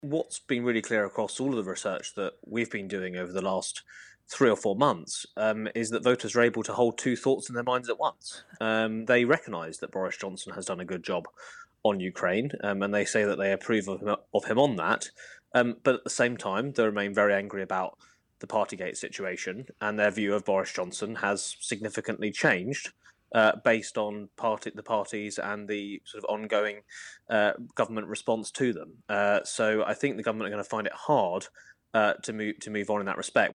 What's been really clear across all of the research that we've been doing over the last 3 or 4 months is that voters are able to hold two thoughts in their minds at once. They recognise that Boris Johnson has done a good job on Ukraine, and they say that they approve of him on that. But at the same time, they remain very angry about the Partygate situation, and their view of Boris Johnson has significantly changed based on the parties and the sort of ongoing government response to them. So I think the government are going to find it hard to move on in that respect.